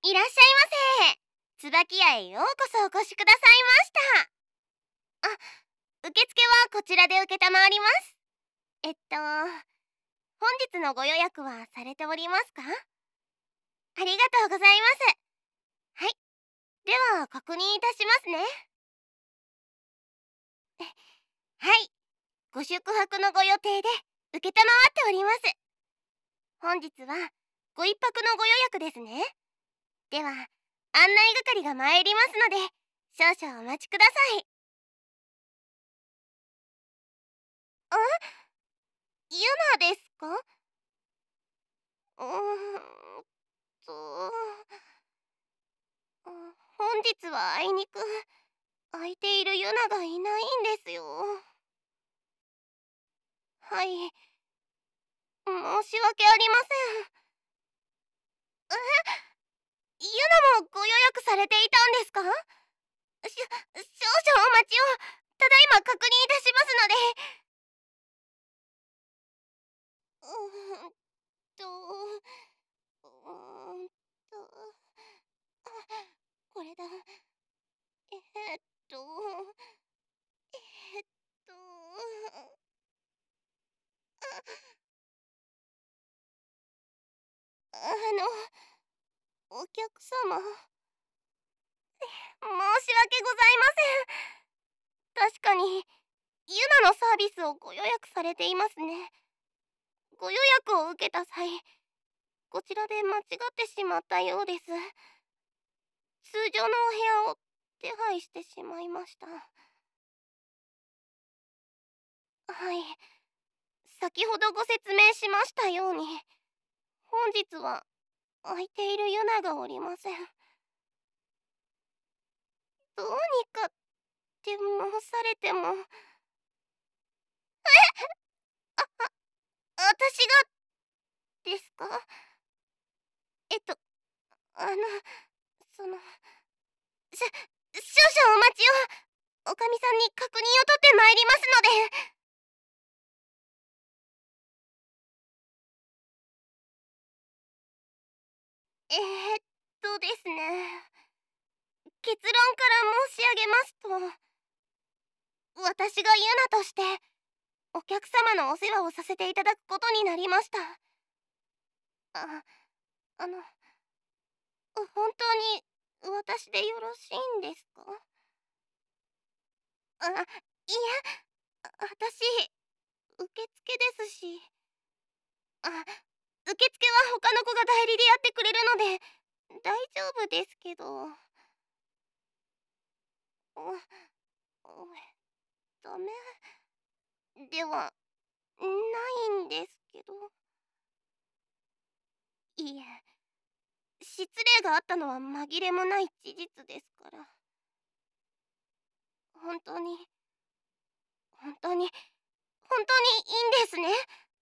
いらっしゃいませ。椿屋へようこそお越しくださいました。受付はこちらで承ります。本日のご予約はされておりますか？ありがとうございます。はい。では、確認いたしますね。はい。ご宿泊のご予定で承っております。本日はご一泊のご予約ですね。では、案内係が参りますので、少々お待ちください。あ、ユナですか？うーんと、本日はあいにく空いているユナがいないんですよ。はい、申し訳ありません。ユナもご予約されていたんですか？少々お待ちを。ただいま確認いたしますので。うーんと、うーんと、これだ。えーっと、えーっと、お客様、申し訳ございません。確かに、ユナのサービスをご予約されていますね。ご予約を受けた際、こちらで間違ってしまったようです。通常のお部屋を手配してしまいました。はい。先ほどご説明しましたように、本日は空いているユナがおりません。どうにかって申されても、私がですか？えっと、あの、その、少々お待ちを。おかみさんに確認を取ってまいりますので。ですね。結論から申し上げますと、私がユナとしてお客様のお世話をさせていただくことになりました。あ、あの、本当に私でよろしいんですか？いえ、私、受付ですし。受付は他の子が代理でやってくれるので大丈夫ですけど。ダメではないんですけど。いえ、失礼があったのは紛れもない事実ですから。本当に、本当に、本当にいいんですね。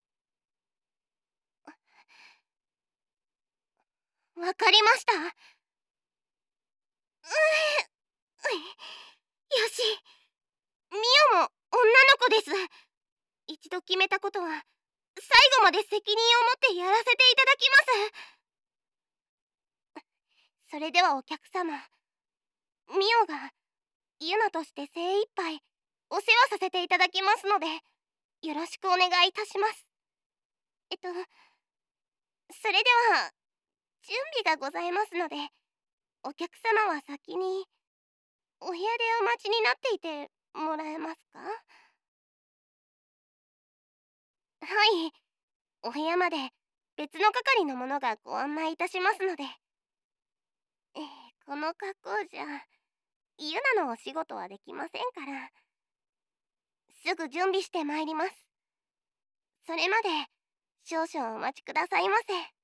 わかりました。よし、ミオも女の子です。一度決めたことは最後まで責任を持ってやらせていただきます。それではお客様、ミオがユナとして精一杯お世話させていただきますので、よろしくお願いいたします。それでは準備がございますので、お客様は先にお部屋でお待ちになっていてもらえますか？はい、お部屋まで別の係の者がご案内いたしますので。この格好じゃユナのお仕事はできませんから。すぐ準備してまいります。それまで少々お待ちくださいませ。